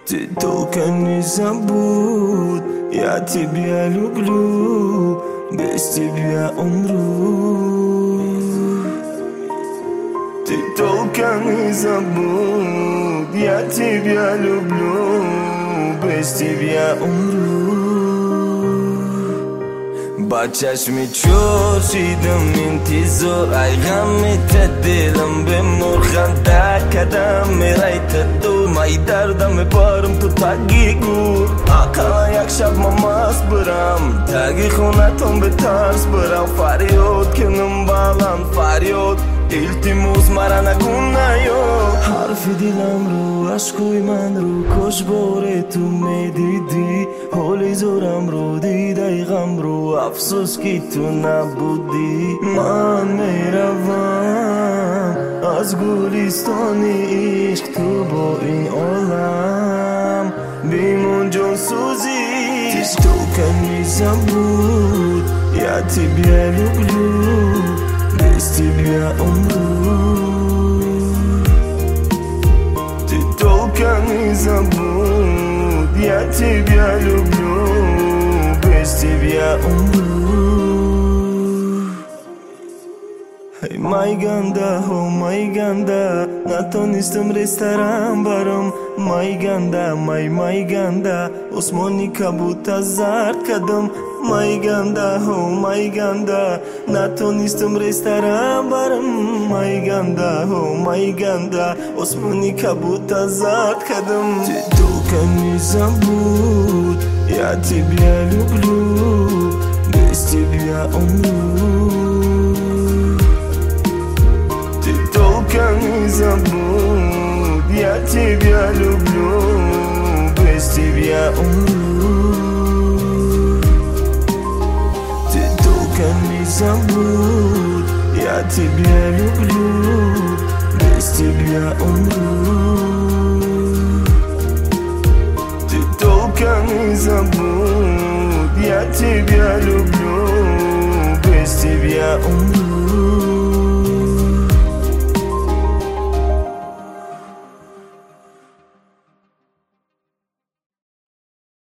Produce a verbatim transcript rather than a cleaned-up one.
Ты только не забудь, я тебя люблю, без тебя умру. Ты только не забудь, я тебя люблю, без тебя умру. Бачаш ми чошидам интизор, айгам митадилам бемурханда кадам мерайтаду, май дардам мебарам ту таги гур. Акала як шаб мамас барам, таги хунатон бетарс барам. Фариод кинам балан фариод, илтимус мара нагунайо. Ҳарфи дилам ро ашқои манро кошборе ту медидӣ, ҳоли зорамро дидаи ғамро афсӯс ки ту набудӣ. Ман меравам аз гулистони ишқ, ту бо ин олам бимон ҷонсӯзӣ. Ты только не забудь, я тебя люблю, без тебя умру. Ты только не забудь, я тебя люблю, без тебя умру. Эй, май ганда, о май ганда, натонистам ресторан барам. Май ганда, май май ганда, осмони кабут аз зард кадам. Май ганда, о май ганда, натонистам ресторан барам. Май ганда, о май ганда, осмони кабут аз зард кадам. Ты только не забудь, я тебя люблю, без тебя умру. Ты только не забудь, я тебя люблю, без тебя умру. Ты только не забудь, я тебя люблю, без тебя умру. Ты только не забудь, я тебя люблю, без тебя умру.